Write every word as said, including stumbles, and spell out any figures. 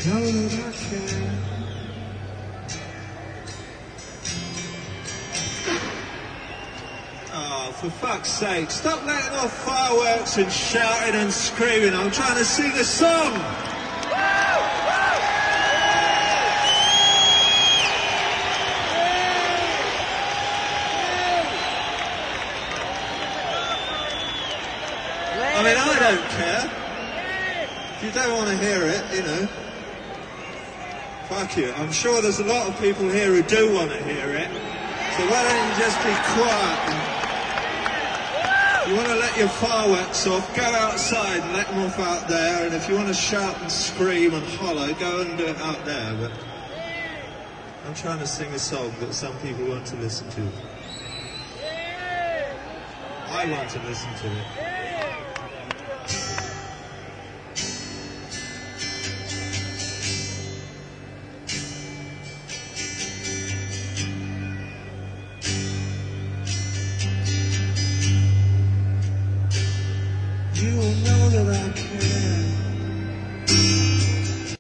know that I care. Oh, for fuck's sake, stop letting off fireworks and shouting and screaming. I'm trying to sing a song. I mean, I don't care. If you don't want to hear it, you know, fuck you. I'm sure there's a lot of people here who do want to hear it. So why don't you just be quiet? And you want to let your fireworks off, go outside and let them off out there. And if you want to shout and scream and holler, go and do it out there. But I'm trying to sing a song that some people want to listen to. I want to listen to it. You will know that I care.